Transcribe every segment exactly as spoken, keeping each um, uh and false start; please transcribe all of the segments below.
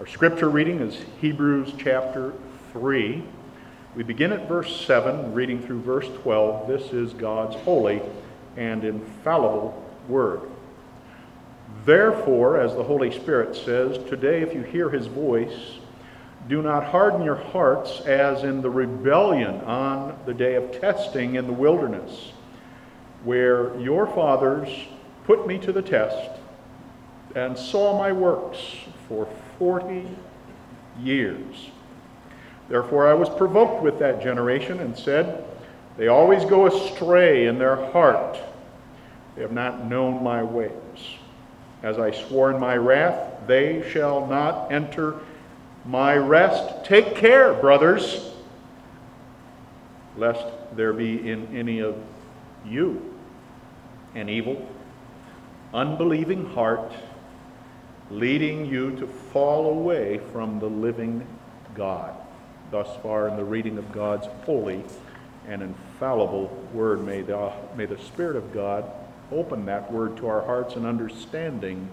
Our scripture reading is Hebrews chapter three. We begin at verse seven, reading through verse twelve. This is God's holy and infallible word. Therefore, as the Holy Spirit says, today if you hear his voice, do not harden your hearts as in the rebellion on the day of testing in the wilderness, where your fathers put me to the test and saw my works for forty years. Therefore I was provoked with that generation and said, they always go astray in their heart. They have not known my ways. As I swore in my wrath, they shall not enter my rest. Take care, brothers, lest there be in any of you an evil, unbelieving heart, leading you to fall away from the living God. Thus far in the reading of God's holy and infallible word, may the, may the Spirit of God open that word to our hearts and understanding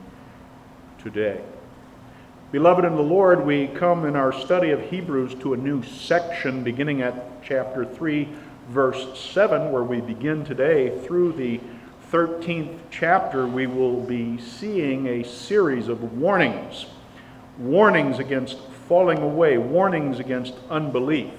today. Beloved in the Lord, we come in our study of Hebrews to a new section beginning at chapter three, verse seven, where we begin today through the thirteenth chapter. We will be seeing a series of warnings. Warnings against falling away, warnings against unbelief,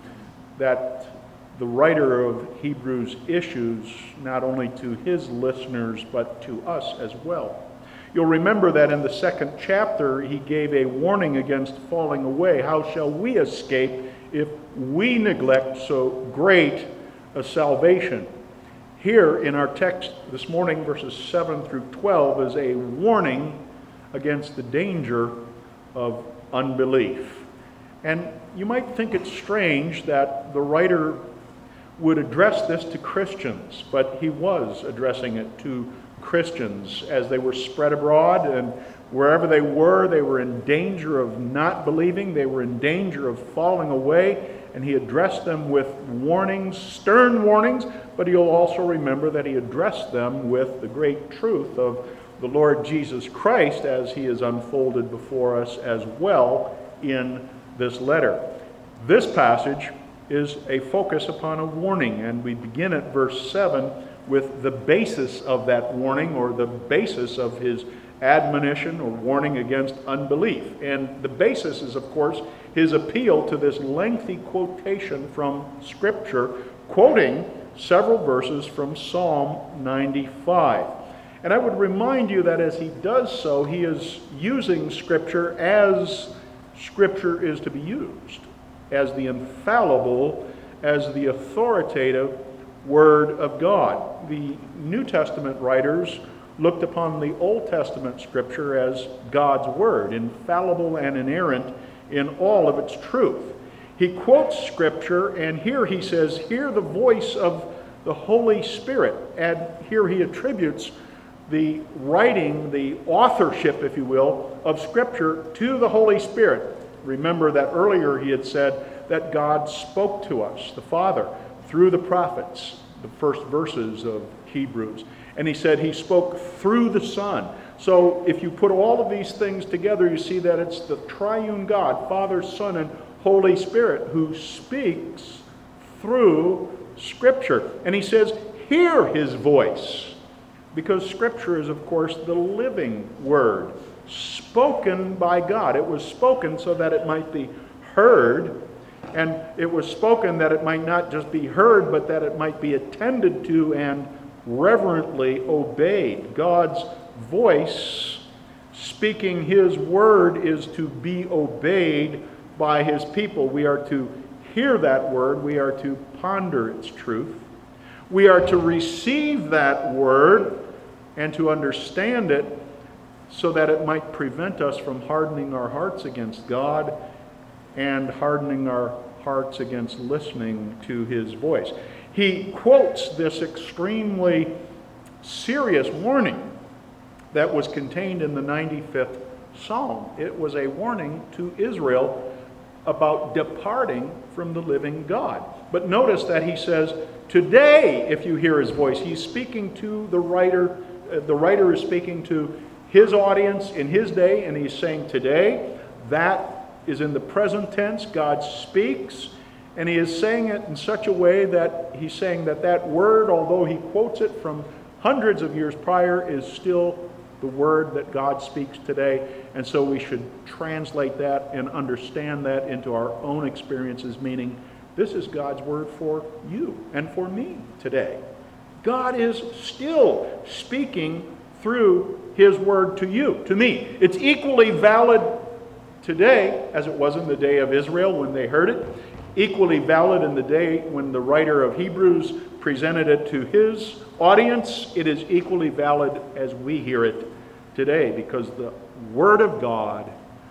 that the writer of Hebrews issues not only to his listeners, but to us as well. You'll remember that in the second chapter, he gave a warning against falling away. How shall we escape if we neglect so great a salvation? Here in our text this morning, verses seven through twelve, is a warning against the danger of unbelief. And you might think it strange that the writer would address this to Christians, but he was addressing it to Christians as they were spread abroad, and wherever they were, they were in danger of not believing, they were in danger of falling away, and he addressed them with warnings, stern warnings, but you'll also remember that he addressed them with the great truth of the Lord Jesus Christ as he is unfolded before us as well in this letter. This passage is a focus upon a warning, and we begin at verse seven with the basis of that warning, or the basis of his admonition or warning against unbelief. And the basis is, of course, his appeal to this lengthy quotation from Scripture, quoting several verses from Psalm ninety-five. And I would remind you that as he does so, he is using Scripture as Scripture is to be used, as the infallible, as the authoritative Word of God. The New Testament writers looked upon the Old Testament Scripture as God's Word, infallible and inerrant in all of its truth. He quotes Scripture, and here he says, hear the voice of the Holy Spirit. And here he attributes the writing, the authorship, if you will, of Scripture to the Holy Spirit. Remember that earlier he had said that God spoke to us, the Father, through the prophets, the first verses of Hebrews. And he said he spoke through the Son. So if you put all of these things together, you see that it's the triune God, Father, Son, and Holy Spirit, who speaks through Scripture. And he says, hear his voice. Because Scripture is, of course, the living Word, spoken by God. It was spoken so that it might be heard, and it was spoken that it might not just be heard, but that it might be attended to and reverently obeyed. God's voice, speaking his word, is to be obeyed by his people. We are to hear that word. We are to ponder its truth. We are to receive that word and to understand it so that it might prevent us from hardening our hearts against God and hardening our hearts against listening to his voice. He quotes this extremely serious warning that was contained in the ninety-fifth Psalm. It was a warning to Israel about departing from the living God. But notice that he says, today, if you hear his voice, he's speaking to the writer. Uh, the writer is speaking to his audience in his day, and he's saying, today, that is in the present tense. God speaks, and he is saying it in such a way that he's saying that that word, although he quotes it from hundreds of years prior, is still the word that God speaks today. And so we should translate that and understand that into our own experiences, meaning this is God's word for you and for me today. God is still speaking through his word to you, to me. It's equally valid today as it was in the day of Israel when they heard it, equally valid in the day when the writer of Hebrews presented it to his audience. It is equally valid as we hear it today, because the Word of God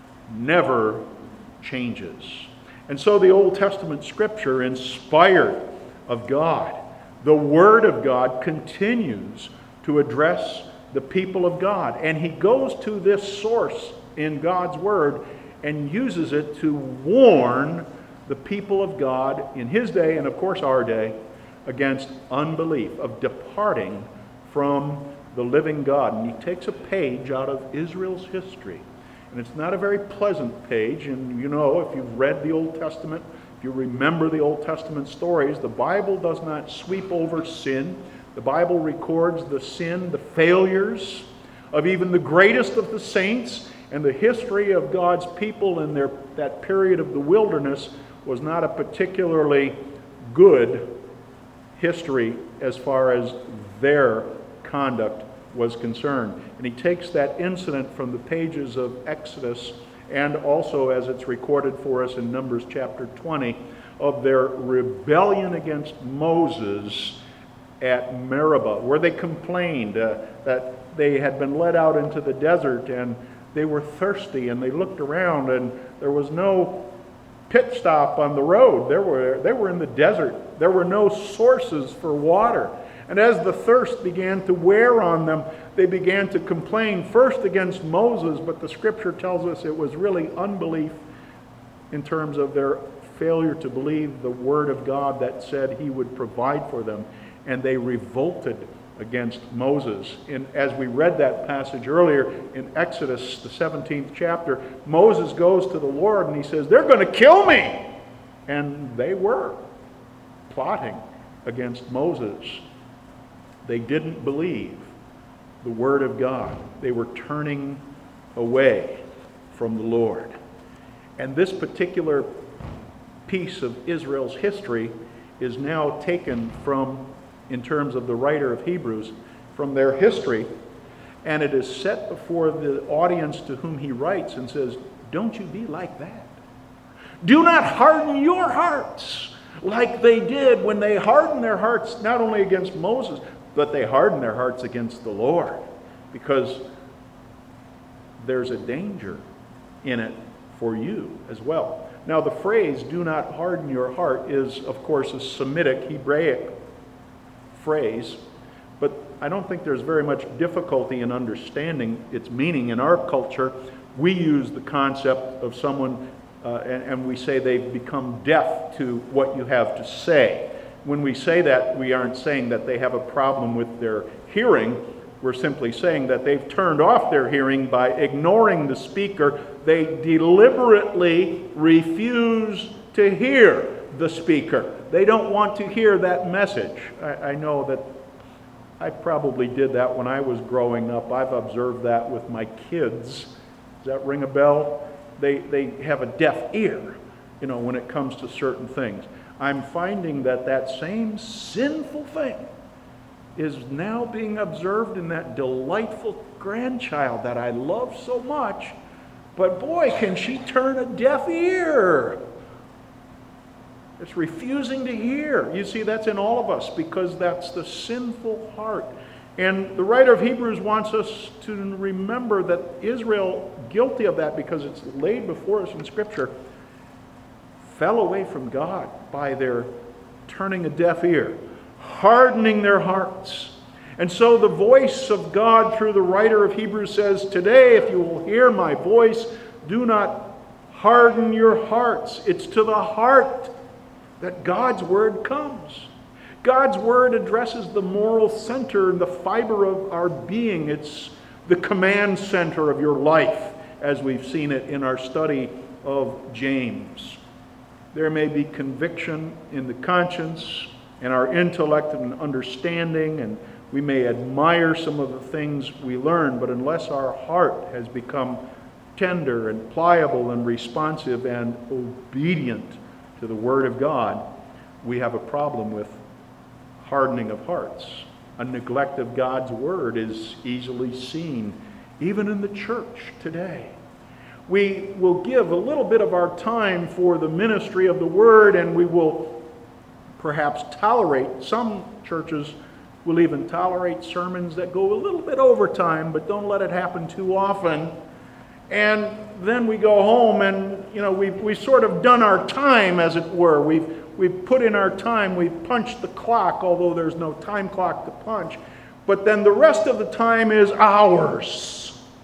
never changes. And so the Old Testament Scripture, inspired of God, the Word of God, continues to address the people of God. And he goes to this source in God's Word and uses it to warn the people of God in his day, and of course our day, against unbelief, of departing from the living God. And he takes a page out of Israel's history. And it's not a very pleasant page. And you know, if you've read the Old Testament, if you remember the Old Testament stories, the Bible does not sweep over sin. The Bible records the sin, the failures of even the greatest of the saints. And the history of God's people in their, that period of the wilderness was not a particularly good history as far as their conduct was concerned. And he takes that incident from the pages of Exodus, and also as it's recorded for us in Numbers chapter twenty, of their rebellion against Moses at Meribah, where they complained uh, that they had been led out into the desert and they were thirsty, and they looked around and there was no pit stop on the road. They were, they were in the desert. There were no sources for water. And as the thirst began to wear on them, they began to complain first against Moses, but the Scripture tells us it was really unbelief in terms of their failure to believe the Word of God that said he would provide for them. And they revolted against Moses. And as we read that passage earlier in Exodus, the seventeenth chapter, Moses goes to the Lord and he says, "They're going to kill me." And they were plotting against Moses. They didn't believe the Word of God. They were turning away from the Lord. And this particular piece of Israel's history is now taken from, in terms of the writer of Hebrews, from their history, and it is set before the audience to whom he writes and says, don't you be like that. Do not harden your hearts like they did when they hardened their hearts not only against Moses, but they hardened their hearts against the Lord, because there's a danger in it for you as well. Now, the phrase, do not harden your heart, is, of course, a Semitic, Hebraic phrase, but I don't think there's very much difficulty in understanding its meaning. In our culture, we use the concept of someone, uh, and, and we say they've become deaf to what you have to say. When we say that, we aren't saying that they have a problem with their hearing. We're simply saying that they've turned off their hearing by ignoring the speaker. They deliberately refuse to hear the speaker. They don't want to hear that message. I, I know that I probably did that when I was growing up. I've observed that with my kids. Does that ring a bell? They, they have a deaf ear, you know, when it comes to certain things. I'm finding that that same sinful thing is now being observed in that delightful grandchild that I love so much. But boy, can she turn a deaf ear. It's refusing to hear. You see, that's in all of us, because that's the sinful heart. And the writer of Hebrews wants us to remember that Israel, guilty of that because it's laid before us in Scripture, fell away from God by their turning a deaf ear, hardening their hearts. And so the voice of God through the writer of Hebrews says, today, if you will hear my voice, do not harden your hearts. It's to the heart that God's word comes. God's word addresses the moral center and the fiber of our being. It's the command center of your life. as we've seen it in our study of James. There may be conviction in the conscience and our intellect and understanding, and we may admire some of the things we learn, but unless our heart has become tender and pliable and responsive and obedient to the Word of God, we have a problem with hardening of hearts. A neglect of God's Word is easily seen, even in the church today. We will give a little bit of our time for the ministry of the Word, and we will perhaps tolerate, some churches will even tolerate sermons that go a little bit over time, but don't let it happen too often. And then we go home and, you know, we've, we've sort of done our time, as it were. We've, we've put in our time, we've punched the clock, although there's no time clock to punch. But then the rest of the time is ours.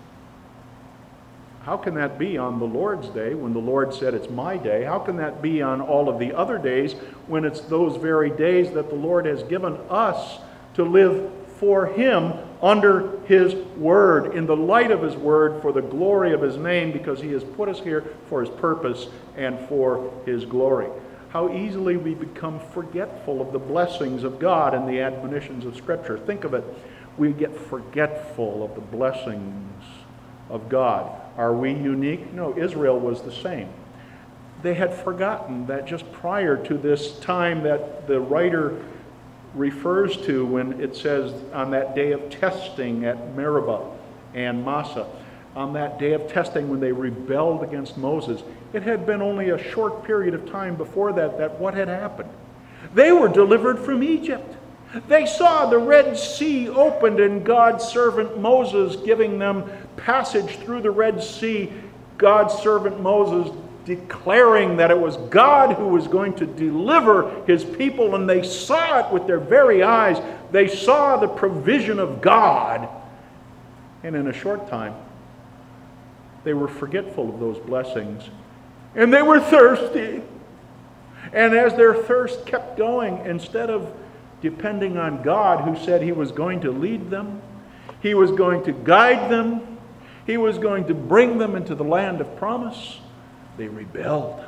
How can that be on the Lord's day when the Lord said it's my day? How can that be on all of the other days when it's those very days that the Lord has given us to live for Him under His Word, in the light of His Word, for the glory of His name, because He has put us here for His purpose and for His glory? How easily we become forgetful of the blessings of God and the admonitions of Scripture. Think of it. We get forgetful of the blessings of God. Are we unique? No, Israel was the same. They had forgotten that just prior to this time that the writer refers to, when it says on that day of testing at Meribah and Massah, on that day of testing when they rebelled against Moses, it had been only a short period of time before that that what had happened? They were delivered from Egypt. They saw the Red Sea opened and God's servant Moses giving them passage through the Red Sea. God's servant Moses declaring that it was God who was going to deliver His people, and they saw it with their very eyes. They saw the provision of God, and in a short time they were forgetful of those blessings, and they were thirsty. And as their thirst kept going, instead of depending on God, who said He was going to lead them, He was going to guide them, He was going to bring them into the land of promise, they rebelled.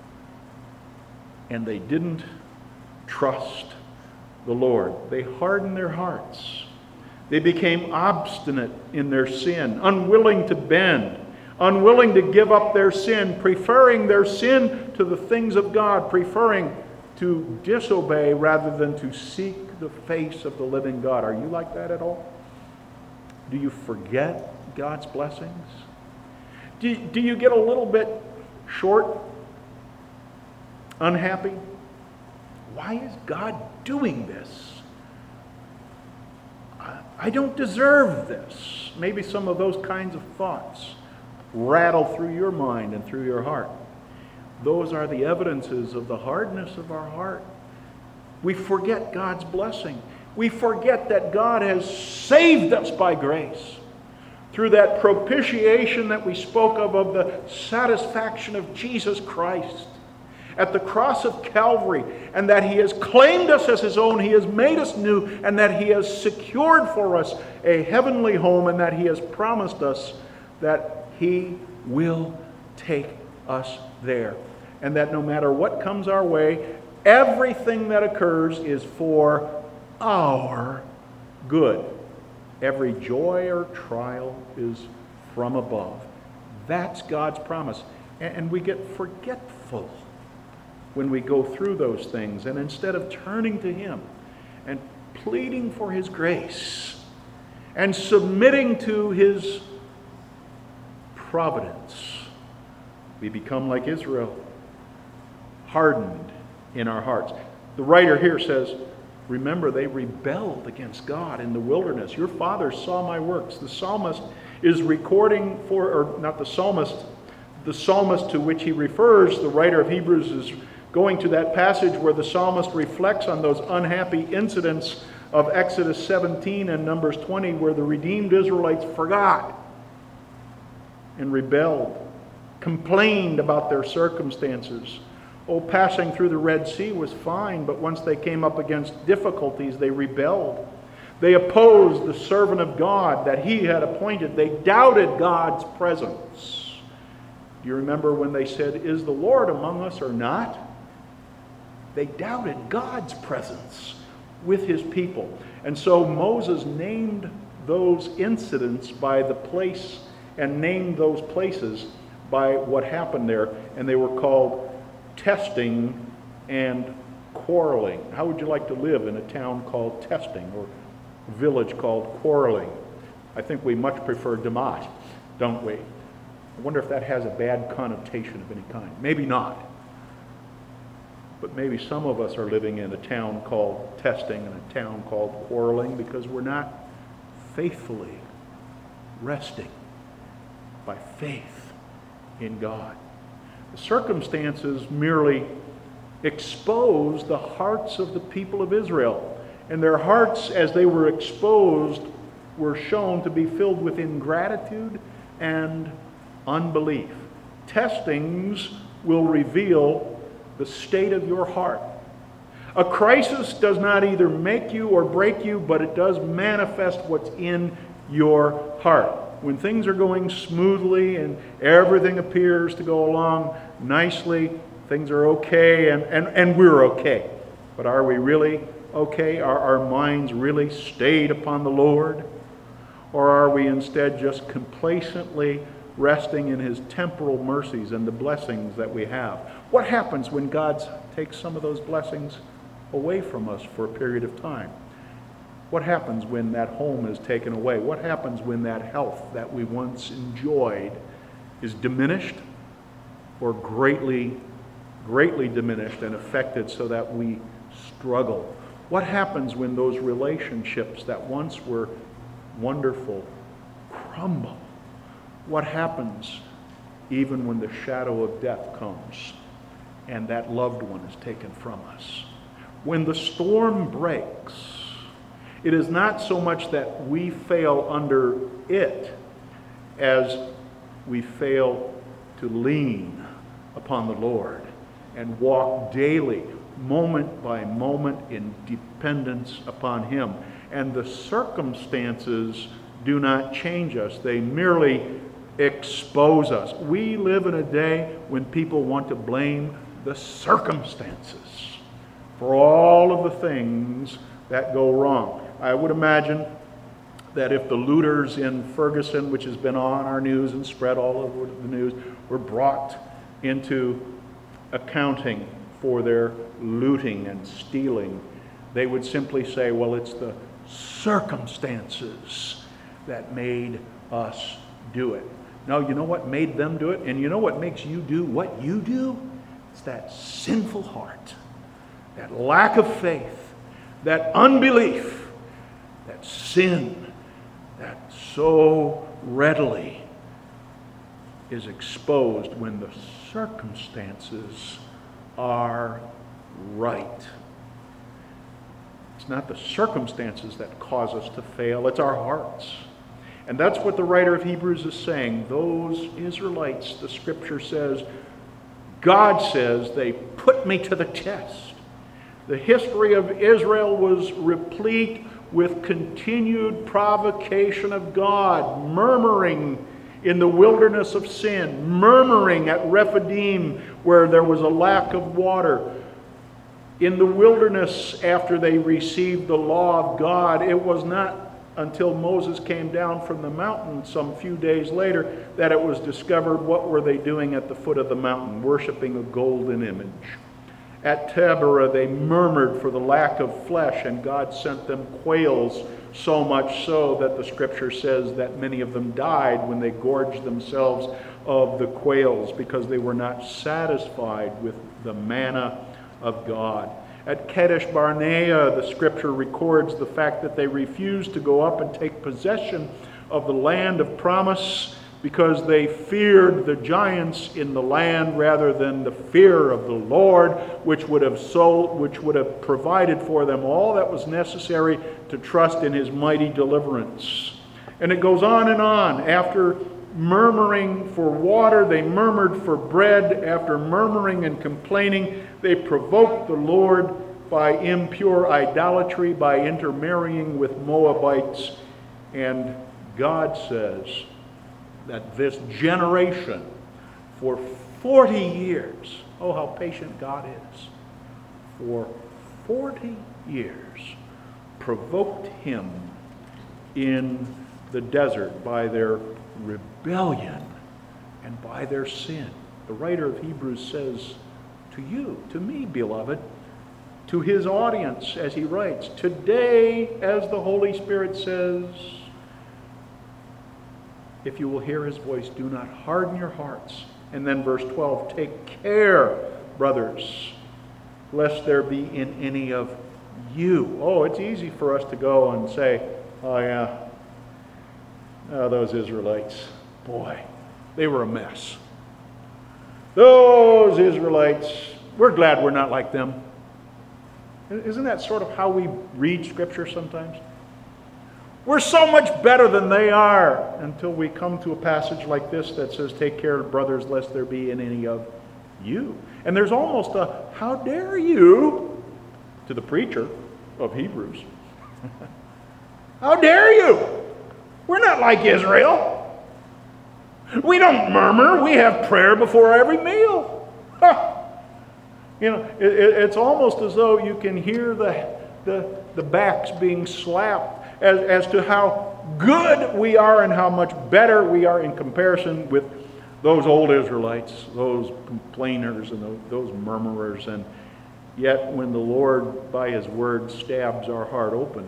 And they didn't trust the Lord. They hardened their hearts. They became obstinate in their sin, unwilling to bend, unwilling to give up their sin, preferring their sin to the things of God, preferring to disobey rather than to seek the face of the living God. Are you like that at all? Do you forget God's blessings? Do, do you get a little bit short? Unhappy? Why is God doing this? I, I don't deserve this. Maybe some of those kinds of thoughts rattle through your mind and through your heart. Those are the evidences of the hardness of our heart. We forget God's blessing. We forget that God has saved us by grace through that propitiation that we spoke of, of the satisfaction of Jesus Christ at the cross of Calvary, and that He has claimed us as His own, He has made us new, and that He has secured for us a heavenly home, and that He has promised us that He will take us there. And that no matter what comes our way, everything that occurs is for our good. Every joy or trial is from above. That's God's promise. And we get forgetful when we go through those things. And instead of turning to Him and pleading for His grace and submitting to His providence, we become like Israel, hardened in our hearts. The writer here says, remember, they rebelled against God in the wilderness. Your fathers saw my works. The psalmist is recording for, or not the psalmist, the psalmist to which he refers, the writer of Hebrews is going to that passage where the psalmist reflects on those unhappy incidents of Exodus seventeen and Numbers twenty, where the redeemed Israelites forgot and rebelled, complained about their circumstances. Oh, passing through the Red Sea was fine, but once they came up against difficulties, they rebelled. They opposed the servant of God that he had appointed. They doubted God's presence. Do you remember when they said, "Is the Lord among us or not?" They doubted God's presence with his people. And so Moses named those incidents by the place and named those places by what happened there. And they were called testing and quarreling. How would you like to live in a town called Testing or a village called Quarreling? I think we much prefer Damat, don't we? I wonder if that has a bad connotation of any kind. Maybe not. But maybe some of us are living in a town called Testing and a town called Quarreling because we're not faithfully resting by faith in God. The circumstances merely expose the hearts of the people of Israel. And their hearts, as they were exposed, were shown to be filled with ingratitude and unbelief. Testings will reveal the state of your heart. A crisis does not either make you or break you, but it does manifest what's in your heart. When things are going smoothly and everything appears to go along nicely, things are okay, and, and, and we're okay. But are we really okay? Are our minds really stayed upon the Lord? Or are we instead just complacently resting in his temporal mercies and the blessings that we have? What happens when God takes some of those blessings away from us for a period of time? What happens when that home is taken away? What happens when that health that we once enjoyed is diminished or greatly, greatly diminished and affected so that we struggle? What happens when those relationships that once were wonderful crumble? What happens even when the shadow of death comes and that loved one is taken from us? When the storm breaks, it is not so much that we fail under it as we fail to lean upon the Lord and walk daily, moment by moment, in dependence upon him. And the circumstances do not change us. They merely expose us. We live in a day when people want to blame the circumstances for all of the things that go wrong. I would imagine that if the looters in Ferguson, which has been on our news and spread all over the news, were brought into accounting for their looting and stealing, they would simply say, well, it's the circumstances that made us do it. No, you know what made them do it? And you know what makes you do what you do? It's that sinful heart, that lack of faith, that unbelief, that sin that so readily is exposed when the circumstances are right. It's not the circumstances that cause us to fail, it's our hearts. And that's what the writer of Hebrews is saying. Those Israelites, the scripture says, God says, they put me to the test. The history of Israel was replete with continued provocation of God, murmuring in the wilderness of sin, murmuring at Rephidim where there was a lack of water. In the wilderness, after they received the law of God, it was not until Moses came down from the mountain some few days later that it was discovered what were they doing at the foot of the mountain, worshiping a golden image. At Taberah, they murmured for the lack of flesh, and God sent them quails, so much so that the scripture says that many of them died when they gorged themselves of the quails because they were not satisfied with the manna of God. At Kadesh Barnea, the scripture records the fact that they refused to go up and take possession of the land of promise because they feared the giants in the land rather than the fear of the Lord, which would have sold, which would have provided for them all that was necessary to trust in his mighty deliverance. And it goes on and on. After murmuring for water, they murmured for bread. After murmuring and complaining, they provoked the Lord by impure idolatry, by intermarrying with Moabites. And God says that this generation, for forty years, oh, how patient God is, for forty years, provoked him in the desert by their rebellion and by their sin. The writer of Hebrews says to you, to me, beloved, to his audience as he writes, today, as the Holy Spirit says, if you will hear his voice, do not harden your hearts. And then verse twelve, take care, brothers, lest there be in any of you. Oh, it's easy for us to go and say, oh yeah, oh, those Israelites, boy, they were a mess. Those Israelites, we're glad we're not like them. Isn't that sort of how we read Scripture sometimes? We're so much better than they are, until we come to a passage like this that says, take care, brothers, lest there be in any of you. And there's almost a, how dare you, to the preacher of Hebrews. How dare you? We're not like Israel. We don't murmur. We have prayer before every meal. Huh. You know, it, it, it's almost as though you can hear the, the, the backs being slapped as, as to how good we are and how much better we are in comparison with those old Israelites, those complainers and those, those murmurers. And yet when the Lord, by his word, stabs our heart open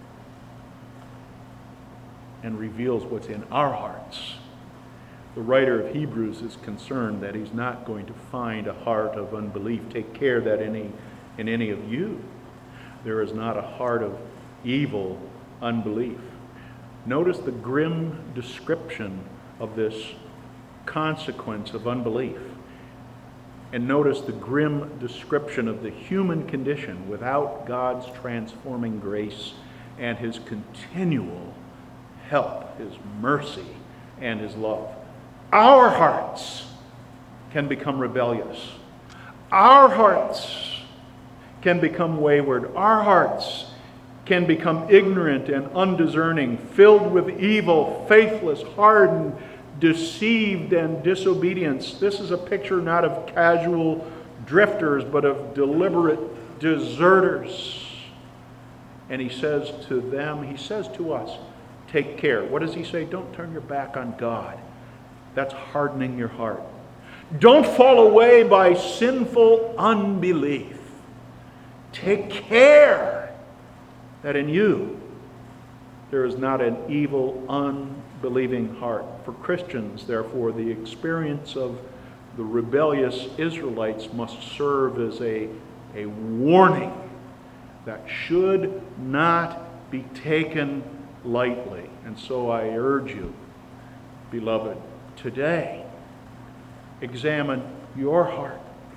and reveals what's in our hearts, the writer of Hebrews is concerned that he's not going to find a heart of unbelief. Take care that any, in any of you there is not a heart of evil unbelief. Notice the grim description of this consequence of unbelief. And notice the grim description of the human condition without God's transforming grace and his continual help, his mercy, and his love. Our hearts can become rebellious. Our hearts can become wayward. Our hearts can become ignorant and undiscerning, filled with evil, faithless, hardened, deceived, and disobedience. This is a picture not of casual drifters, but of deliberate deserters. And he says to them, he says to us, take care. What does he say? Don't turn your back on God. That's hardening your heart. Don't fall away by sinful unbelief. Take care that in you there is not an evil, unbelieving heart. For Christians, therefore, the experience of the rebellious Israelites must serve as a, a warning that should not be taken lightly. And so I urge you, beloved, today, examine your heart.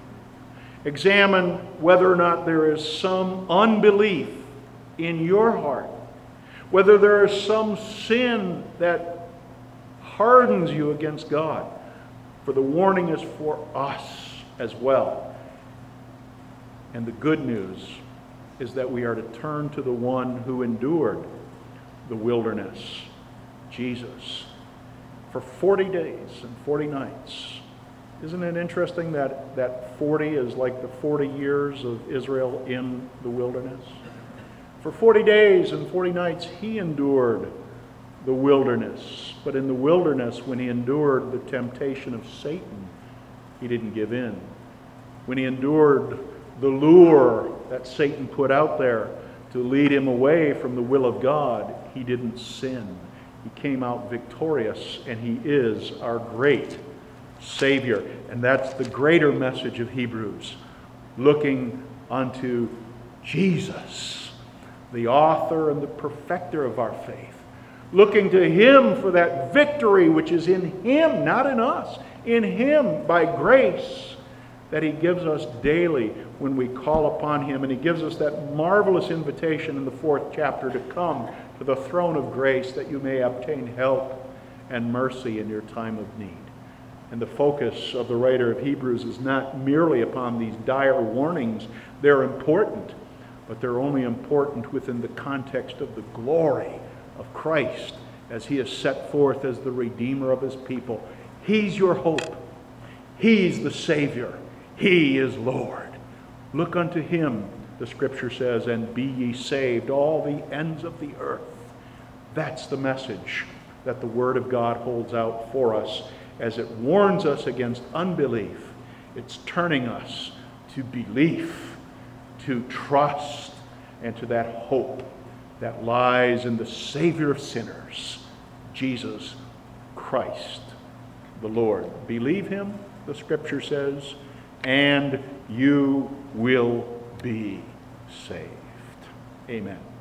Examine whether or not there is some unbelief in your heart. Whether there is some sin that hardens you against God. For the warning is for us as well. And the good news is that we are to turn to the one who endured the wilderness, Jesus, for forty days and forty nights. Isn't it interesting that, that forty is like the forty years of Israel in the wilderness? For forty days and forty nights he endured the wilderness. But in the wilderness, when he endured the temptation of Satan, he didn't give in. When he endured the lure that Satan put out there to lead him away from the will of God, he didn't sin. He came out victorious, and he is our great Savior. And that's the greater message of Hebrews, looking unto Jesus, the author and the perfecter of our faith. Looking to him for that victory which is in him, not in us. In him, by grace, that he gives us daily when we call upon him. And he gives us that marvelous invitation in the fourth chapter to come to the throne of grace that you may obtain help and mercy in your time of need. And the focus of the writer of Hebrews is not merely upon these dire warnings. They're important. but they're only important within the context of the glory of Christ as he is set forth as the Redeemer of his people. He's your hope. He's the Savior. He is Lord. Look unto him, the Scripture says, and be ye saved, all the ends of the earth. That's the message that the Word of God holds out for us as it warns us against unbelief. It's turning us to belief, to trust, and to that hope that lies in the Savior of sinners, Jesus Christ, the Lord. Believe him, the Scripture says, and you will be saved. Amen.